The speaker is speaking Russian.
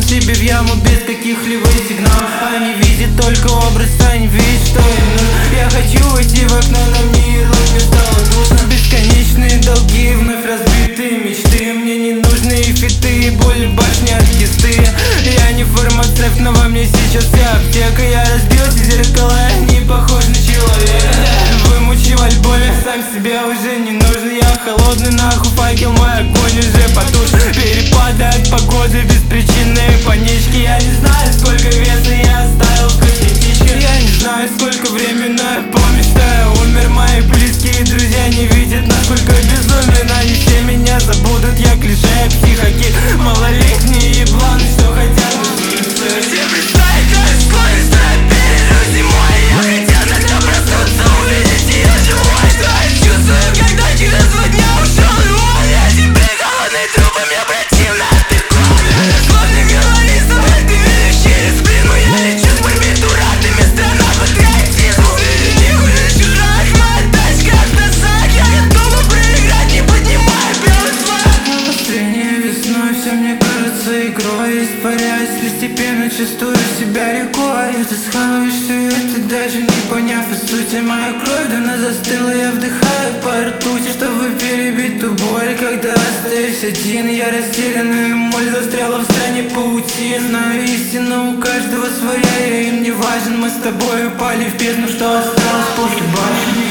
себе в яму без каких-либо сигналов. Они видят только образ, они видят, что им нужно. Я хочу войти в окно, но мне рот не стало душно. Бесконечные долги, вновь разбитые мечты. Мне не нужны фиты и боль в башне от кисты. Я не фармацевт, но во мне сейчас вся аптека. Я разбил все зеркала, я не похож на человека. Вымучив альбоме, сам себе уже не нужен. Я холодный, нахуй факел, мой огонь уже потушен. Перепады от погоды, беспричинные панички. Я не знаю, сколько веса я оставил в косметичке. Я не знаю, сколько времени, но я помню, что я умер. Мои близкие друзья не видят, насколько безумен. Они все меня забудут, я клише, психокит. Малолетние ебланы, что хотят учиться. Все представить, как склонен стоять перед людьми зимой. Я хотел тогда проснуться, увидеть ее живой. Да, я чувствую, когда через 2 дня ушел его. Я тебе голодный трупом, я противно отпекал. Словно говори, с тобой ты видишь через спину. Я лечу с барбитуратами, страна патриотизму. Не хуже чужак, моя тачка автосак. Я готова проиграть, не поднимая белый флаг. Настроение весной, все мне кажется игрой. Испаряюсь постепенно, чувствую себя рекой. Ты схаваешь все это, даже не поняв и сути. Моя кровь давно застыла, я вдыхаю по ртути, чтобы перебить ту боль, когда остаюсь один. Я растерянная, моль застряла в стране паутин. Знаю истину, у каждого своя, я им не важен. Мы с тобой упали в бездну, что осталось после башни.